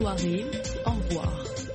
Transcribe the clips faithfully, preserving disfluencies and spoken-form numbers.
Soirée, au revoir.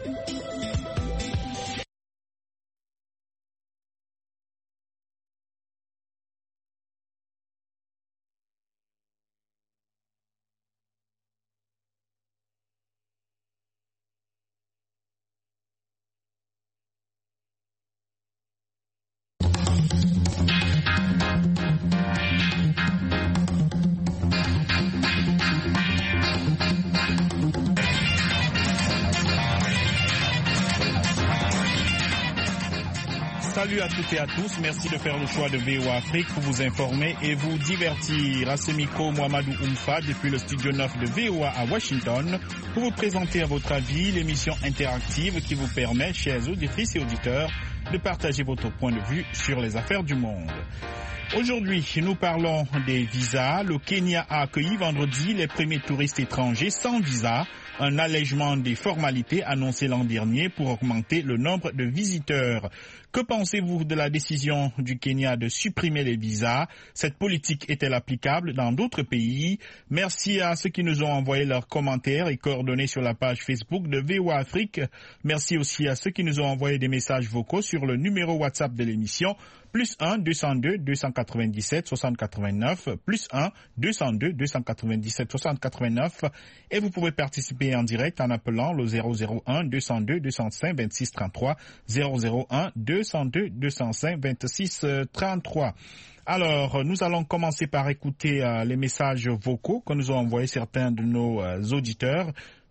Salut à toutes et à tous, merci de faire le choix de V O A Afrique pour vous informer et vous divertir. À ce micro, Mohamedou Oumfa depuis le studio neuf de V O A à Washington pour vous présenter à votre avis l'émission interactive qui vous permet, chers auditrices et auditeurs, de partager votre point de vue sur les affaires du monde. Aujourd'hui, nous parlons des visas. Le Kenya a accueilli vendredi les premiers touristes étrangers sans visa, un allègement des formalités annoncé l'an dernier pour augmenter le nombre de visiteurs. Que pensez-vous de la décision du Kenya de supprimer les visas? Cette politique est-elle applicable dans d'autres pays? Merci à ceux qui nous ont envoyé leurs commentaires et coordonnées sur la page Facebook de V O A Afrique. Merci aussi à ceux qui nous ont envoyé des messages vocaux sur le numéro WhatsApp de l'émission, plus un deux cent deux deux cent quatre-vingt-dix-sept soixante quatre-vingt-neuf, plus un deux cent deux deux cent quatre-vingt-dix-sept soixante quatre-vingt-neuf, et vous pouvez participer en direct en appelant le zéro zéro un deux cent deux deux cent cinq vingt-six trente-trois, zéro zéro un deux cent deux deux cent cinq vingt-six trente-trois. Alors, nous allons commencer par écouter euh, les messages vocaux que nous ont envoyés certains de nos euh, auditeurs.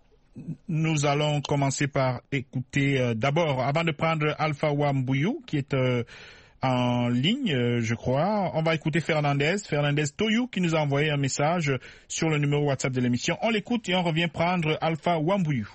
Nous allons commencer par écouter euh, d'abord, avant de prendre Alpha Wambuyu, qui est euh, en ligne, euh, je crois. On va écouter Fernandez, Fernandez Toyou, qui nous a envoyé un message sur le numéro WhatsApp de l'émission. On l'écoute et on revient prendre Alpha Wambuyu.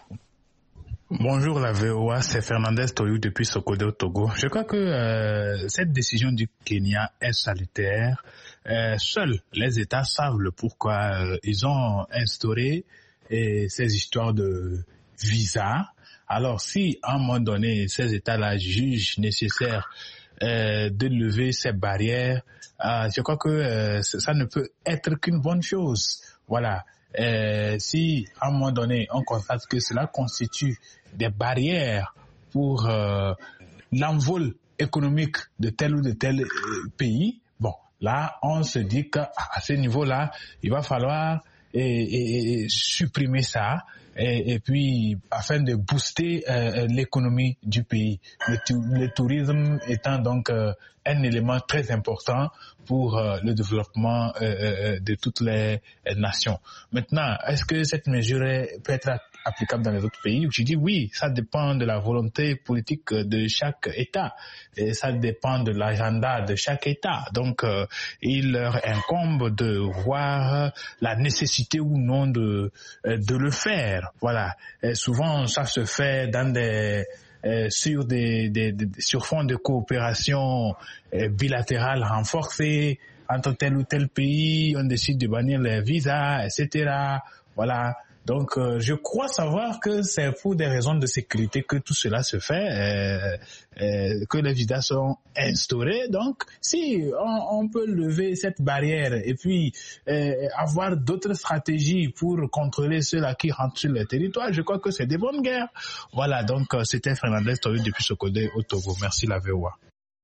Bonjour la V O A, c'est Fernandez Toyou depuis Sokodé au Togo. Je crois que euh, cette décision du Kenya est salutaire. Euh, seuls les États savent le pourquoi euh, ils ont instauré euh, ces histoires de visa. Alors si à un moment donné ces États-là jugent nécessaire euh, de lever ces barrières, euh, je crois que euh, ça ne peut être qu'une bonne chose. Voilà. Euh, si à un moment donné on constate que cela constitue des barrières pour euh, l'envol économique de tel ou de tel euh, pays, bon, là on se dit qu'à ce niveau-là il va falloir et, et, et supprimer ça et, et puis afin de booster euh, l'économie du pays. Le, le tourisme étant donc euh, un élément très important pour euh, le développement euh, euh, de toutes les euh, nations. Maintenant, est-ce que cette mesure est, peut être applicable dans les autres pays? Je dis oui, ça dépend de la volonté politique de chaque État et ça dépend de l'agenda de chaque État. Donc, euh, il leur incombe de voir la nécessité ou non de de le faire. Voilà. Et souvent, ça se fait dans des Euh, sur des, des, des sur fond de coopération euh, bilatérale renforcée entre tel ou tel pays, on décide de bannir les visas, et cetera. Voilà. Donc, euh, je crois savoir que c'est pour des raisons de sécurité que tout cela se fait, euh, euh, que les visas sont instaurés. Donc, si on, on peut lever cette barrière et puis euh, avoir d'autres stratégies pour contrôler ceux-là qui rentrent sur le territoire, je crois que c'est des bonnes guerres. Voilà, donc euh, c'était Fernandez Toyou depuis Sokodé au Togo. Merci la V O A.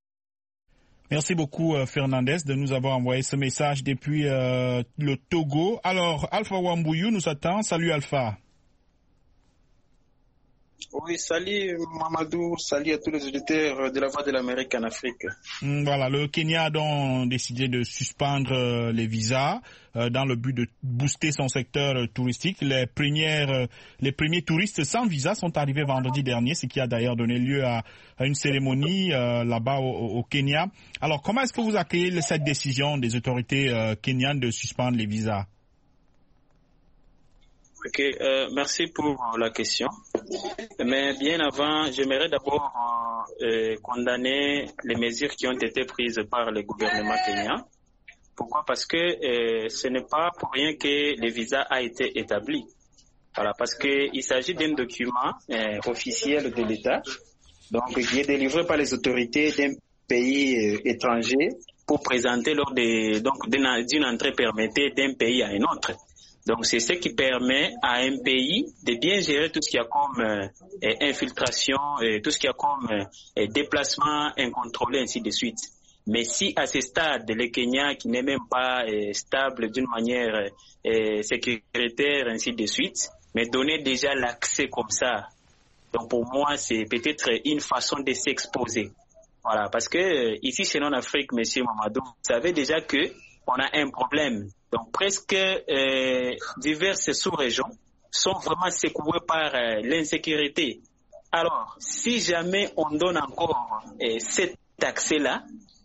Merci beaucoup euh, Fernandez de nous avoir envoyé ce message depuis euh, le Togo. Alors, Alpha Wambuyu nous attend. Salut Alpha. Oui, salut Mamadou, salut à tous les auditeurs de la Voix de l'Amérique en Afrique. Voilà, le Kenya a donc décidé de suspendre euh, les visas euh, dans le but de booster son secteur euh, touristique. Les premières, euh, les premiers touristes sans visa sont arrivés vendredi dernier, ce qui a d'ailleurs donné lieu à, à une cérémonie euh, là-bas au, au Kenya. Alors, comment est-ce que vous accueillez cette décision des autorités euh, kenyanes de suspendre les visas? Ok, euh, merci pour la question. Mais bien avant, j'aimerais d'abord euh, condamner les mesures qui ont été prises par le gouvernement kenyan. Pourquoi? Parce que euh, ce n'est pas pour rien que le visa a été établi. Voilà, parce que il s'agit d'un document euh, officiel de l'État, donc qui est délivré par les autorités d'un pays euh, étranger pour présenter lors de donc d'une, d'une entrée permettée d'un pays à un autre. Donc c'est ce qui permet à un pays de bien gérer tout ce qu'il y a comme euh, infiltration, euh, tout ce qu'il y a comme euh, déplacement incontrôlé, ainsi de suite. Mais si à ce stade, le Kenya, qui n'est même pas euh, stable d'une manière euh, sécuritaire, ainsi de suite, mais donner déjà l'accès comme ça, donc pour moi, c'est peut-être une façon de s'exposer. Voilà, parce que euh, ici chez nous en Afrique, Monsieur Mamadou, vous savez déjà que on a un problème. Donc presque euh, diverses sous-régions sont vraiment secouées par euh, l'insécurité. Alors, si jamais on donne encore euh, cet accès-là,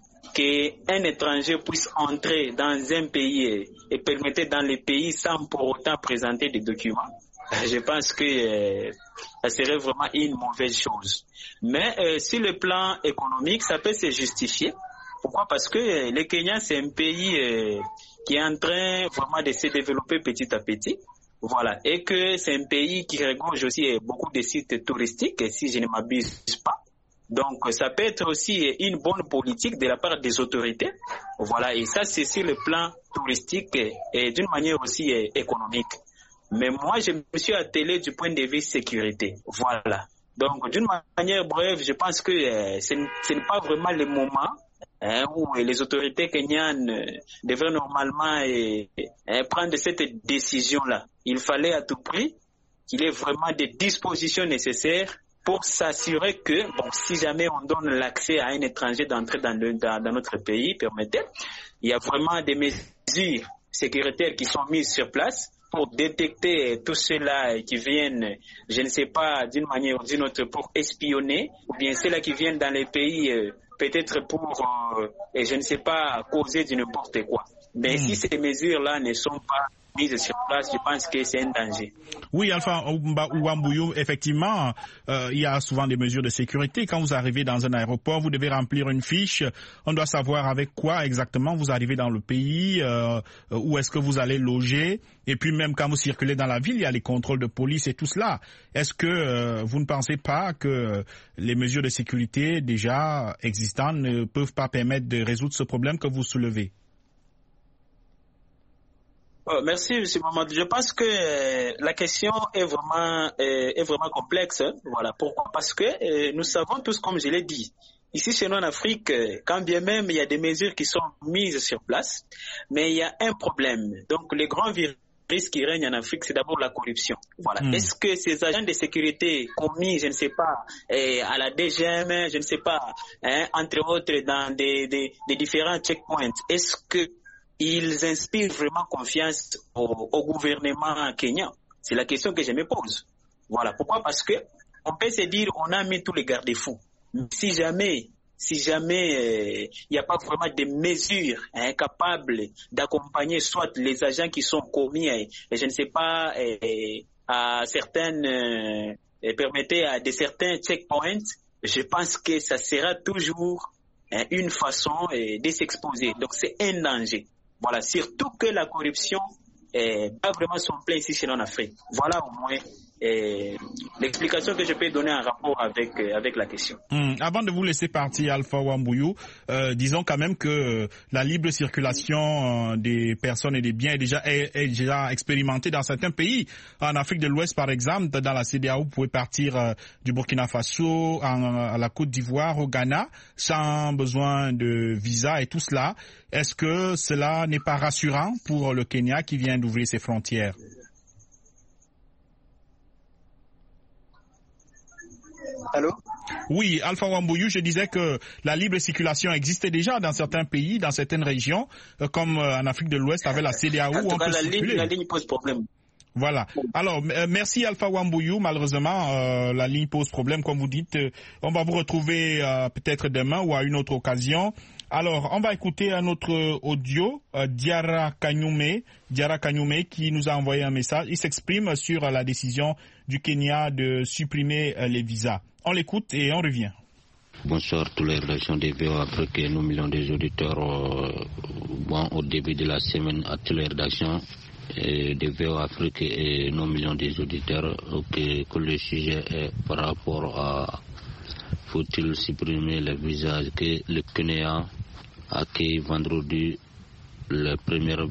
qu'un étranger puisse entrer dans un pays et, et permettre dans le pays sans pour autant présenter des documents, je pense que euh, ça serait vraiment une mauvaise chose. Mais euh, sur le plan économique, ça peut se justifier. Pourquoi? Parce que euh, le Kenya, c'est un pays euh, qui est en train vraiment de se développer petit à petit. Voilà. Et que c'est un pays qui regorge aussi euh, beaucoup de sites touristiques, si je ne m'abuse pas. Donc, ça peut être aussi une bonne politique de la part des autorités. Voilà. Et ça, c'est sur le plan touristique et, et d'une manière aussi euh, économique. Mais moi, je me suis attelé du point de vue sécurité. Voilà. Donc, d'une manière brève, je pense que euh, ce n'est pas vraiment le moment hein, où les autorités kenyanes euh, devraient normalement euh, euh, prendre cette décision-là. Il fallait à tout prix qu'il y ait vraiment des dispositions nécessaires pour s'assurer que, bon, si jamais on donne l'accès à un étranger d'entrer dans, le, dans, dans notre pays, permettez, il y a vraiment des mesures sécuritaires qui sont mises sur place pour détecter tous ceux-là qui viennent, je ne sais pas, d'une manière ou d'une autre, pour espionner, ou bien ceux-là qui viennent dans les pays, euh, peut-être pour, euh, et je ne sais pas, causer du n'importe quoi. Mais mmh. si ces mesures-là ne sont pas mises sur place, je pense que c'est un danger. Oui, Alpha Ouambouyou, effectivement, euh, il y a souvent des mesures de sécurité. Quand vous arrivez dans un aéroport, vous devez remplir une fiche. On doit savoir avec quoi exactement vous arrivez dans le pays, euh, où est-ce que vous allez loger. Et puis même quand vous circulez dans la ville, il y a les contrôles de police et tout cela. Est-ce que euh, vous ne pensez pas que les mesures de sécurité déjà existantes ne peuvent pas permettre de résoudre ce problème que vous soulevez? Oh, merci, M. Mamadou. Je pense que euh, la question est vraiment, euh, est vraiment complexe. Voilà. Pourquoi? Parce que euh, nous savons tous, comme je l'ai dit, ici chez nous en Afrique, euh, quand bien même il y a des mesures qui sont mises sur place, mais il y a un problème. Donc, le grand virus qui règne en Afrique, c'est d'abord la corruption. Voilà. Mmh. Est-ce que ces agents de sécurité commis, je ne sais pas, euh, à la D G M, je ne sais pas, hein, entre autres dans des, des, des différents checkpoints, est-ce que ils inspirent vraiment confiance au, au gouvernement kenyan? C'est la question que je me pose. Voilà. Pourquoi? Parce que on peut se dire on a mis tous les garde-fous. Si jamais, si jamais il euh, n'y a pas vraiment de mesures hein, capables d'accompagner soit les agents qui sont commis, et, et je ne sais pas, et, à certaines, euh, et permettez à de certains checkpoints, je pense que ça sera toujours hein, une façon euh, de s'exposer. Donc c'est un danger. Voilà, surtout que la corruption est pas vraiment son plein ici chez nous en Afrique. Voilà au moins eh, l'explication que je peux donner en rapport avec avec la question. Hum, avant de vous laisser partir, Alpha Ouambouyou, euh, disons quand même que euh, la libre circulation euh, des personnes et des biens est déjà est, est déjà expérimentée dans certains pays. En Afrique de l'Ouest, par exemple, dans la C D A O, vous pouvez partir euh, du Burkina Faso en, à la Côte d'Ivoire, au Ghana, sans besoin de visa et tout cela. Est-ce que cela n'est pas rassurant pour le Kenya qui vient d'ouvrir ses frontières? Allô? Oui, Alpha Ouambouyou, je disais que la libre circulation existait déjà dans certains pays, dans certaines régions, comme en Afrique de l'Ouest avec la C D A O. En tout cas, la ligne, la ligne pose problème. Voilà. Alors, euh, merci Alpha Ouambouyou. Malheureusement, euh, la ligne pose problème, comme vous dites. Euh, on va vous retrouver euh, peut-être demain ou à une autre occasion. Alors, on va écouter un autre audio, euh, Diarra Kanyume, Diarra Kanyume qui nous a envoyé un message. Il s'exprime sur euh, la décision du Kenya de supprimer euh, les visas. On l'écoute et on revient. Bonsoir tous les rédactions des V O A Afrique et nos millions d'auditeurs. Euh, bon, au début de la semaine, à toutes les rédactions euh, des V O A Afrique et nos millions d'auditeurs, que, que le sujet est par rapport à faut-il supprimer les visas que le Kenya a accueilli vendredi les premières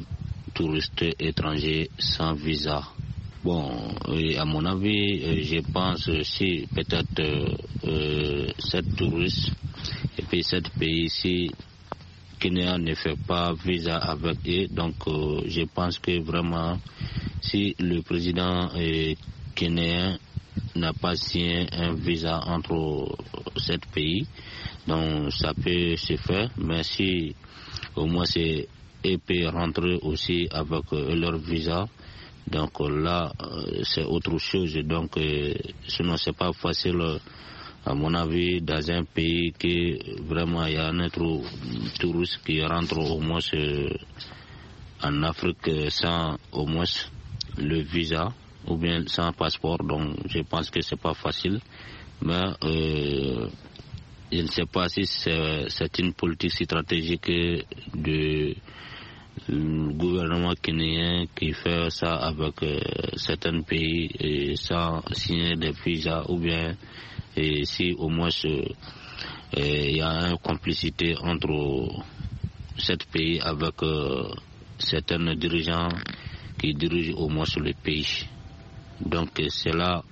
touristes étrangers sans visa. Bon, à mon avis, je pense si peut-être euh, cette touriste et puis cet pays ici, Kenya ne fait pas visa avec eux, donc euh, je pense que vraiment, si le président euh, kenyan n'a pas signé un visa entre sept pays, donc ça peut se faire, mais si au moins c'est eux peuvent rentrer aussi avec euh, leur visa. Donc là, c'est autre chose. Donc, euh, sinon, c'est pas facile, à mon avis, dans un pays que vraiment il y a un autre touriste qui rentre au moins euh, en Afrique sans au moins le visa ou bien sans passeport. Donc, je pense que c'est pas facile. Mais euh, je ne sais pas si c'est, c'est une politique stratégique de le gouvernement kenyan qui fait ça avec euh, certains pays et sans signer des visas, ou bien et si au moins il euh, y a une complicité entre sept pays avec euh, certains dirigeants qui dirigent au moins sur le pays. Donc cela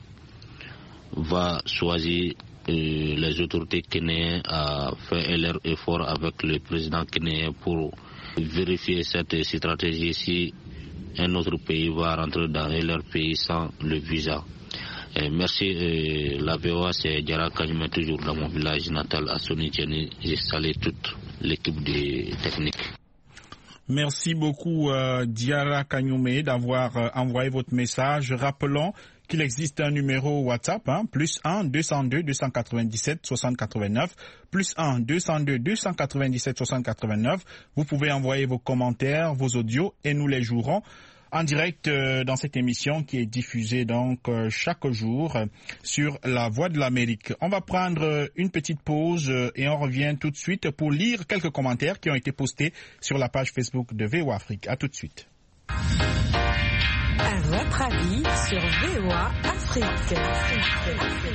va choisir euh, les autorités kenyennes à faire leur effort avec le président kenyan pour vérifier cette stratégie si un autre pays va rentrer dans leur pays sans le visa. Et merci, euh, la V O A, c'est Diarra Kanyume, toujours dans mon village natal à Sonidjani. Je salue toute l'équipe de technique. Merci beaucoup, euh, Diarra Kanyume, d'avoir euh, envoyé votre message. Rappelons qu'il existe un numéro WhatsApp, hein, plus un deux cent deux deux cent quatre-vingt-dix-sept soixante quatre-vingt-neuf, plus un deux cent deux deux cent quatre-vingt-dix-sept soixante quatre-vingt-neuf. Vous pouvez envoyer vos commentaires, vos audios, et nous les jouerons en direct euh, dans cette émission qui est diffusée donc euh, chaque jour euh, sur La Voix de l'Amérique. On va prendre euh, une petite pause euh, et on revient tout de suite pour lire quelques commentaires qui ont été postés sur la page Facebook de V O A Afrique. À tout de suite. À votre avis sur V O A Afrique. Afrique, Afrique.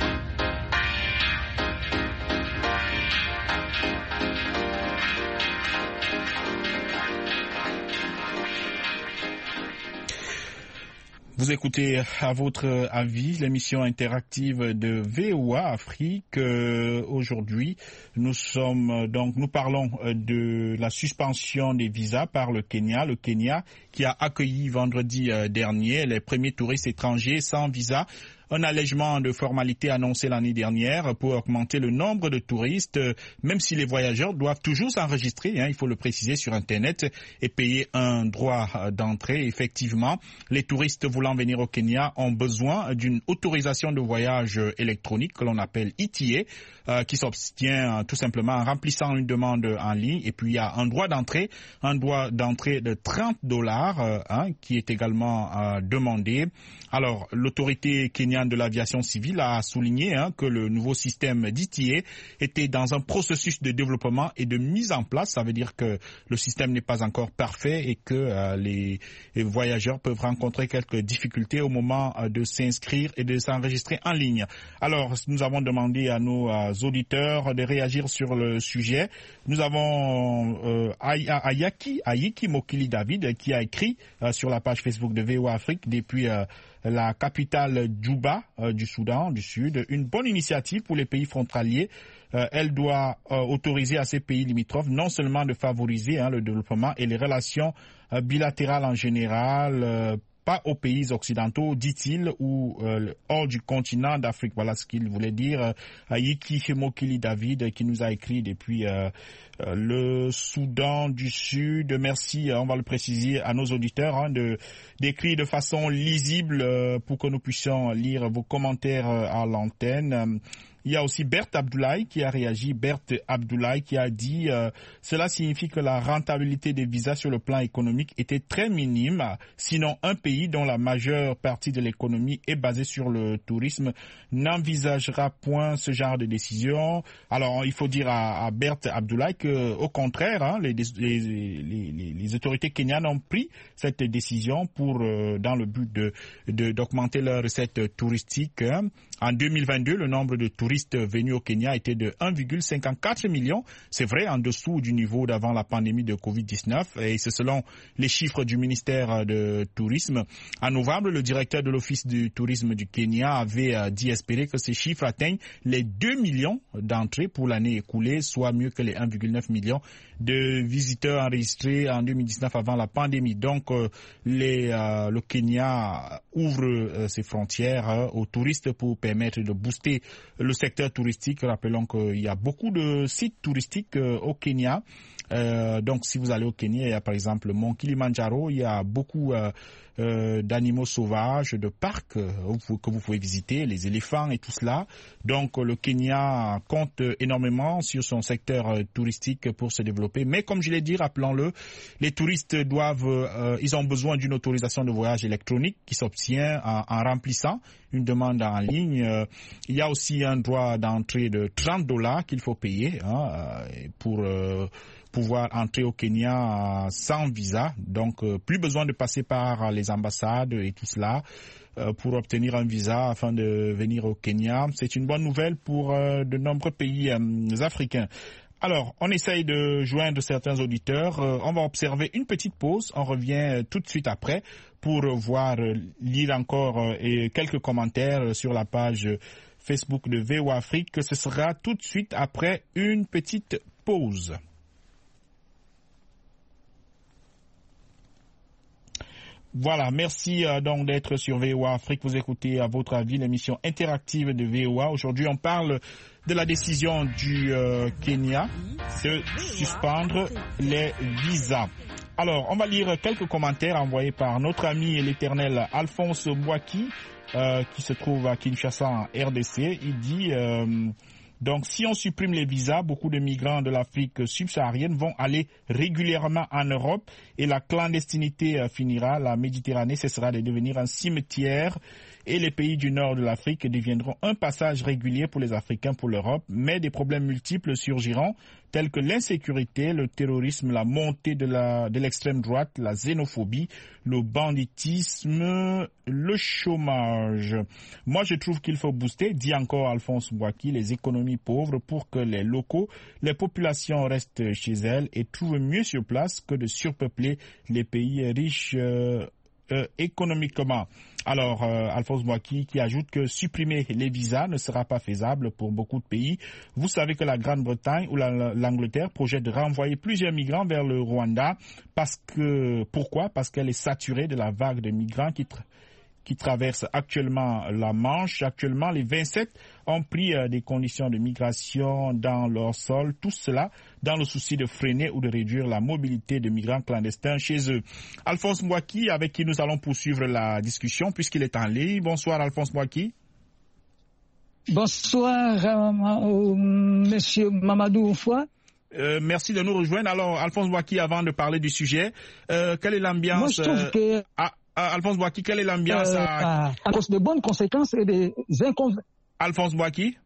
Vous écoutez à votre avis l'émission interactive de V O A Afrique. Euh, aujourd'hui, nous sommes donc nous parlons de la suspension des visas par le Kenya. Le Kenya qui a accueilli vendredi euh, dernier les premiers touristes étrangers sans visa. Un allègement de formalités annoncé l'année dernière pour augmenter le nombre de touristes, même si les voyageurs doivent toujours s'enregistrer, hein, il faut le préciser, sur Internet et payer un droit d'entrée. Effectivement, les touristes voulant venir au Kenya ont besoin d'une autorisation de voyage électronique que l'on appelle E T A, euh, qui s'obtient euh, tout simplement en remplissant une demande en ligne. Et puis il y a un droit d'entrée, un droit d'entrée de trente dollars euh, hein, qui est également euh, demandé. Alors, l'autorité kenyane de l'aviation civile a souligné hein, que le nouveau système d'E T A était dans un processus de développement et de mise en place. Ça veut dire que le système n'est pas encore parfait et que euh, les, les voyageurs peuvent rencontrer quelques difficultés au moment euh, de s'inscrire et de s'enregistrer en ligne. Alors, nous avons demandé à nos euh, auditeurs de réagir sur le sujet. Nous avons euh, Ayaki, Ayiki Mokili David qui a écrit euh, sur la page Facebook de V O A Afrique depuis euh, la capitale Djouba euh, du Soudan du Sud. Une bonne initiative pour les pays frontaliers. Euh, elle doit euh, autoriser à ces pays limitrophes non seulement de favoriser hein, le développement et les relations euh, bilatérales en général, euh, pas aux pays occidentaux, dit-il, ou euh, hors du continent d'Afrique. Voilà ce qu'il voulait dire. Ayiki Mokili David qui nous a écrit depuis euh, euh, le Soudan du Sud. Merci, on va le préciser à nos auditeurs, hein, de d'écrire de façon lisible euh, pour que nous puissions lire vos commentaires euh, à l'antenne. Il y a aussi Berthe Abdoulaye qui a réagi. Berthe Abdoulaye qui a dit euh, « Cela signifie que la rentabilité des visas sur le plan économique était très minime. Sinon, un pays dont la majeure partie de l'économie est basée sur le tourisme n'envisagera point ce genre de décision. » Alors, il faut dire à, à Berthe Abdoulaye qu'au contraire, hein, les, les, les, les autorités kenyanes ont pris cette décision pour, euh, dans le but de, de, d'augmenter leurs recettes touristiques. Hein. En deux mille vingt-deux, le nombre de touristes touristes venus au Kenya était de un virgule cinquante-quatre million. C'est vrai, en dessous du niveau d'avant la pandémie de covid dix-neuf. Et c'est selon les chiffres du ministère de Tourisme. En novembre, le directeur de l'Office du tourisme du Kenya avait dit espérer que ces chiffres atteignent les deux millions d'entrées pour l'année écoulée, soit mieux que les un virgule neuf million de visiteurs enregistrés en deux mille dix-neuf avant la pandémie. Donc, euh, les, euh, le Kenya ouvre euh, ses frontières euh, aux touristes pour permettre de booster le secteur touristique. Rappelons qu'il y a beaucoup de sites touristiques euh, au Kenya. Euh, donc, si vous allez au Kenya, il y a par exemple le mont Kilimanjaro, il y a beaucoup euh, euh, d'animaux sauvages, de parcs euh, que vous pouvez visiter, les éléphants et tout cela. Donc, le Kenya compte énormément sur son secteur euh, touristique pour se développer. Mais comme je l'ai dit, rappelons-le, les touristes doivent, euh, ils ont besoin d'une autorisation de voyage électronique qui s'obtient en, en remplissant une demande en ligne. Euh, il y a aussi un droit d'entrée de trente dollars qu'il faut payer hein, pour euh, pouvoir entrer au Kenya sans visa. Donc, euh, plus besoin de passer par les ambassades et tout cela euh, pour obtenir un visa afin de venir au Kenya. C'est une bonne nouvelle pour euh, de nombreux pays euh, africains. Alors, on essaye de joindre certains auditeurs. Euh, on va observer une petite pause. On revient euh, tout de suite après pour voir, euh, lire encore euh, et quelques commentaires sur la page Facebook de V O A Afrique. Ce sera tout de suite après une petite pause. Voilà, merci euh, donc d'être sur V O A Afrique. Vous écoutez à votre avis l'émission interactive de V O A. Aujourd'hui, on parle de la décision du euh, Kenya de suspendre les visas. Alors, on va lire quelques commentaires envoyés par notre ami et l'éternel Alphonse Mbouaki, euh, qui se trouve à Kinshasa en R D C. Il dit... Euh, Donc, si on supprime les visas, beaucoup de migrants de l'Afrique subsaharienne vont aller régulièrement en Europe et la clandestinité finira. La Méditerranée cessera de devenir un cimetière et les pays du nord de l'Afrique deviendront un passage régulier pour les Africains pour l'Europe. Mais des problèmes multiples surgiront, tels que l'insécurité, le terrorisme, la montée de la, de l'extrême droite, la xénophobie, le banditisme, le chômage. Moi, je trouve qu'il faut booster, dit encore Alphonse Mbouaki, les économies pauvres pour que les locaux, les populations restent chez elles et trouvent mieux sur place que de surpeupler les pays riches euh, euh, économiquement. Alors, euh, Alphonse Mbouaki qui ajoute que supprimer les visas ne sera pas faisable pour beaucoup de pays. Vous savez que la Grande-Bretagne ou la, l'Angleterre projette de renvoyer plusieurs migrants vers le Rwanda. Parce que, pourquoi? Parce qu'elle est saturée de la vague de migrants qui, tra- qui traverse actuellement la Manche. Actuellement, les vingt-sept ont pris euh, des conditions de migration dans leur sol. Tout cela dans le souci de freiner ou de réduire la mobilité de migrants clandestins chez eux. Alphonse Mbouaki, avec qui nous allons poursuivre la discussion, puisqu'il est en ligne. Bonsoir, Alphonse Mbouaki. Bonsoir, euh, monsieur Mamadou Oufoua. Euh, merci de nous rejoindre. Alors, Alphonse Mbouaki, avant de parler du sujet, euh, quelle est l'ambiance? Moi, je trouve que... Euh, à, à Alphonse Mbouaki, quelle est l'ambiance euh, à... à cause de bonnes conséquences et des inconvénients. Alphonse Mbouaki?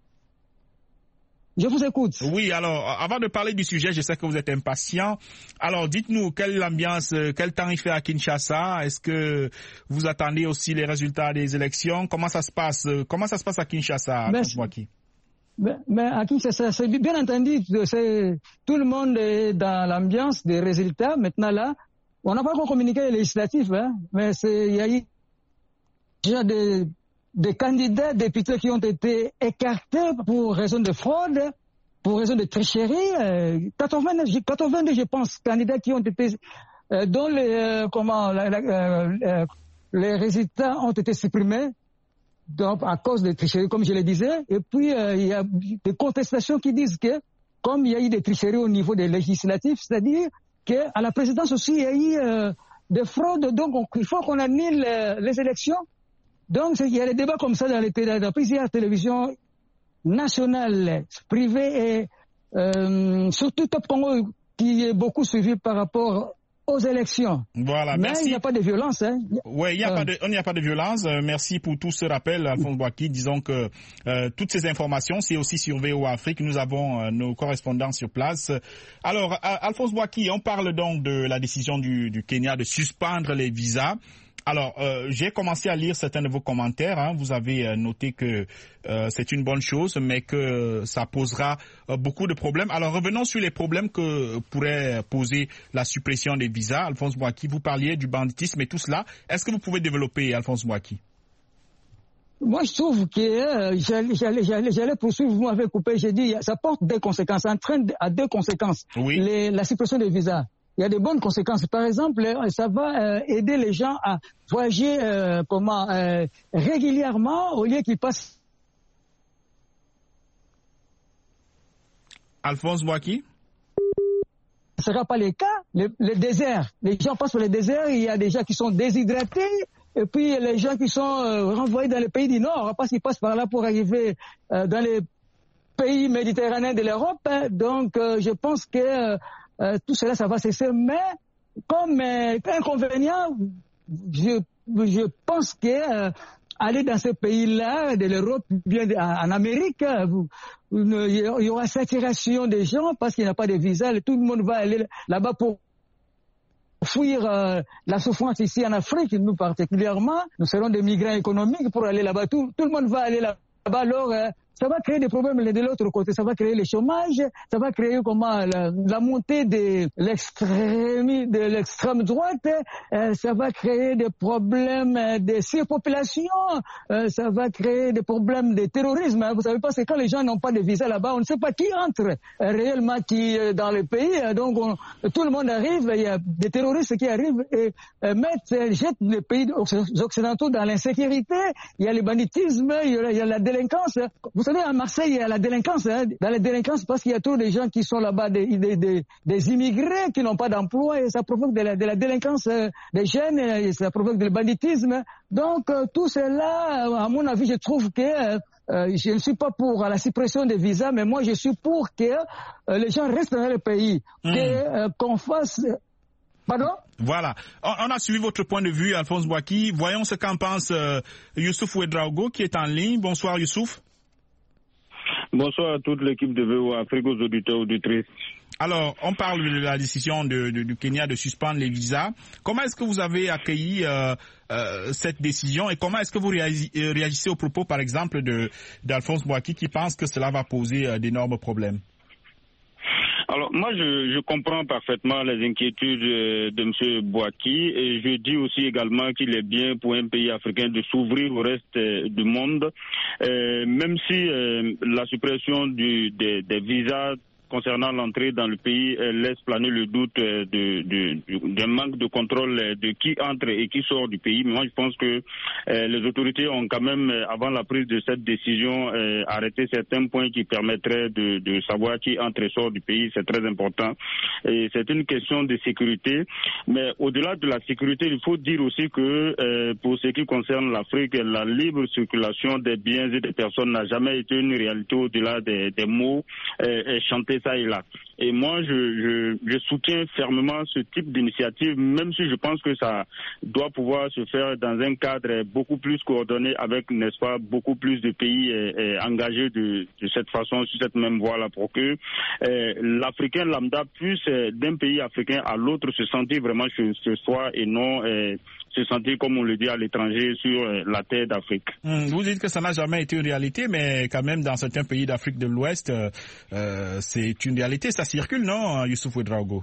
Je vous écoute. Oui, alors, avant de parler du sujet, je sais que vous êtes impatient. Alors, dites-nous, quelle est l'ambiance, quel temps il fait à Kinshasa? Est-ce que vous attendez aussi les résultats des élections? Comment ça se passe? Comment ça se passe à Kinshasa, Alphonse Mbouaki? Mais, mais à Kinshasa, c'est bien entendu, c'est, tout le monde est dans l'ambiance des résultats. Maintenant, là, on n'a pas encore communiqué les législatifs, hein, mais c'est, il y a eu déjà des... des candidats députés qui ont été écartés pour raison de fraude, pour raison de tricherie. Euh, quatre-vingt-deux, quatre-vingt-deux, je pense, candidats qui ont été, euh, dont les, euh, comment, la, la, euh, les résultats ont été supprimés, donc à cause de tricherie, comme je le disais. Et puis, euh, il y a des contestations qui disent que, comme il y a eu des tricheries au niveau des législatifs, c'est-à-dire qu'à la présidence aussi, il y a eu euh, des fraudes, donc on, il faut qu'on annule euh, les élections. Donc, il y a des débats comme ça dans les dans plusieurs télévisions nationales, privées et euh, surtout Top Congo qui est beaucoup suivi par rapport aux élections. Voilà, mais merci. il n'y a pas de violence. Hein. Oui, il n'y a, euh, a, a pas de violence. Euh, merci pour tout ce rappel, Alphonse Mbouaki. Disons que euh, toutes ces informations, c'est aussi sur V O A Afrique. Nous avons euh, nos correspondants sur place. Alors, Alphonse Mbouaki, on parle donc de la décision du, du Kenya de suspendre les visas. Alors, euh, j'ai commencé à lire certains de vos commentaires. Hein. Vous avez euh, noté que euh, c'est une bonne chose, mais que ça posera euh, beaucoup de problèmes. Alors, revenons sur les problèmes que pourrait poser la suppression des visas. Alphonse Boaki, vous parliez du banditisme et tout cela. Est-ce que vous pouvez développer, Alphonse Boaki? Moi, je trouve que euh, j'allais, j'allais, j'allais, j'allais poursuivre, vous m'avez coupé, j'ai dit, ça porte des conséquences, ça entraîne à deux conséquences. Oui. Les, la suppression des visas. Il y a de bonnes conséquences. Par exemple, ça va euh, aider les gens à voyager euh, comment euh, régulièrement au lieu qu'ils passent. Alphonse Boaki? Ce ne sera pas le cas. Le, le désert, les gens passent par le désert, il y a des gens qui sont déshydratés, et puis les gens qui sont euh, renvoyés dans les pays du Nord, parce qu'ils passent par là pour arriver euh, dans les pays méditerranéens de l'Europe. Hein. Donc, euh, je pense que euh, Euh, tout cela, ça va cesser, mais comme euh, inconvénient, je, je pense que euh, aller dans ces pays-là, de l'Europe, bien de, en Amérique, vous, vous, il y aura saturation des gens parce qu'il n'y a pas de visa. Tout le monde va aller là-bas pour fuir euh, la souffrance ici en Afrique, nous particulièrement. Nous serons des migrants économiques pour aller là-bas. Tout, tout le monde va aller là-bas. Alors, euh, ça va créer des problèmes de l'autre côté. Ça va créer le chômage, ça va créer comment la, la montée de l'extrême de l'extrême droite, euh, ça va créer des problèmes de surpopulation, euh, ça va créer des problèmes de terrorisme. Vous savez pas, c'est quand les gens n'ont pas de visa là-bas, on ne sait pas qui entre euh, réellement qui est dans le pays. Donc on, tout le monde arrive, il y a des terroristes qui arrivent et euh, mettent, jettent les pays occidentaux dans l'insécurité. Il y a le banditisme, il y a, il y a la délinquance. Vous savez, à Marseille, il y a la délinquance. Hein, dans la délinquance, parce qu'il y a trop de gens qui sont là-bas, des, des, des, des immigrés qui n'ont pas d'emploi, et ça provoque de la, de la délinquance euh, des jeunes, et ça provoque du banditisme. Donc, euh, tout cela, à mon avis, je trouve que euh, je ne suis pas pour la suppression des visas, mais moi, je suis pour que euh, les gens restent dans le pays, mmh. que, euh, qu'on fasse... Pardon? Voilà. On, on a suivi votre point de vue, Alphonse Boaki. Voyons ce qu'en pense euh, Youssouf Ouedraogo, qui est en ligne. Bonsoir, Youssouf. Bonsoir à toute l'équipe de V O A Afrique, aux auditeurs auditrices. Alors, on parle de la décision de, de, du Kenya de suspendre les visas. Comment est-ce que vous avez accueilli euh, euh, cette décision et comment est-ce que vous réagi, réagissez aux propos, par exemple, de d'Alphonse Boaki qui pense que cela va poser euh, d'énormes problèmes? Alors moi je, je comprends parfaitement les inquiétudes de, de M. Boaki et je dis aussi également qu'il est bien pour un pays africain de s'ouvrir au reste du monde, euh, même si euh, la suppression du, des, des visas concernant l'entrée dans le pays euh, laisse planer le doute euh, de, de, de, d'un manque de contrôle euh, de qui entre et qui sort du pays. Mais moi, je pense que euh, les autorités ont quand même, euh, avant la prise de cette décision, euh, arrêté certains points qui permettraient de, de savoir qui entre et sort du pays. C'est très important. Et c'est une question de sécurité. Mais au-delà de la sécurité, il faut dire aussi que euh, pour ce qui concerne l'Afrique, la libre circulation des biens et des personnes n'a jamais été une réalité au-delà des, des mots euh, chantés ça et là. Et moi, je, je, je soutiens fermement ce type d'initiative, même si je pense que ça doit pouvoir se faire dans un cadre beaucoup plus coordonné avec, n'est-ce pas, beaucoup plus de pays euh, engagés de, de cette façon, sur cette même voie-là, pour que euh, l'Africain lambda puisse, euh, d'un pays africain à l'autre, se sentir vraiment chez, chez soi et non euh, se sentir, comme on le dit, à l'étranger sur euh, la terre d'Afrique. Mmh, vous dites que ça n'a jamais été une réalité, mais quand même, dans certains pays d'Afrique de l'Ouest, euh, euh, c'est une réalité. Ça circule, non, Youssouf Ouedraogo?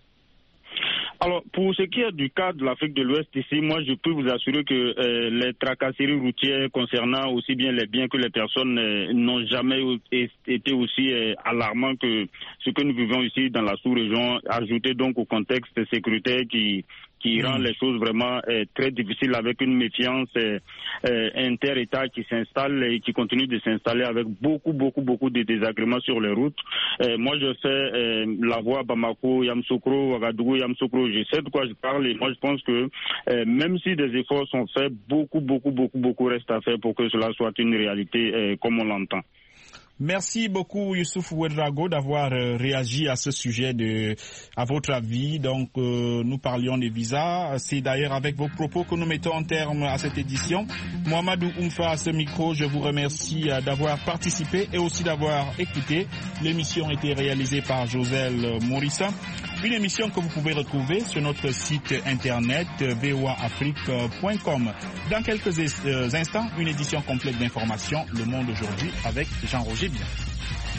Alors, pour ce qui est du cas de l'Afrique de l'Ouest ici, moi, je peux vous assurer que euh, les tracasseries routières concernant aussi bien les biens que les personnes euh, n'ont jamais été aussi euh, alarmants que ce que nous vivons ici dans la sous-région, ajouté donc au contexte sécuritaire qui qui rend les choses vraiment euh, très difficiles, avec une méfiance euh, euh, inter-État qui s'installe et qui continue de s'installer avec beaucoup, beaucoup, beaucoup de désagréments sur les routes. Euh, moi, je fais euh, la voie Bamako, Yamoussoukro, Ouagadougou, Yamoussoukro, je sais de quoi je parle et moi, je pense que euh, même si des efforts sont faits, beaucoup, beaucoup, beaucoup, beaucoup reste à faire pour que cela soit une réalité euh, comme on l'entend. Merci beaucoup Youssouf Ouedraogo d'avoir euh, réagi à ce sujet de, à votre avis. Donc euh, nous parlions des visas. C'est d'ailleurs avec vos propos que nous mettons en terme à cette édition. Mohamedou Oumfa à ce micro, je vous remercie euh, d'avoir participé et aussi d'avoir écouté. L'émission a été réalisée par Joselle Morissa. Une émission que vous pouvez retrouver sur notre site internet v o a afrique point com. Dans quelques instants, une édition complète d'informations Le Monde aujourd'hui avec Jean-Roger Bien.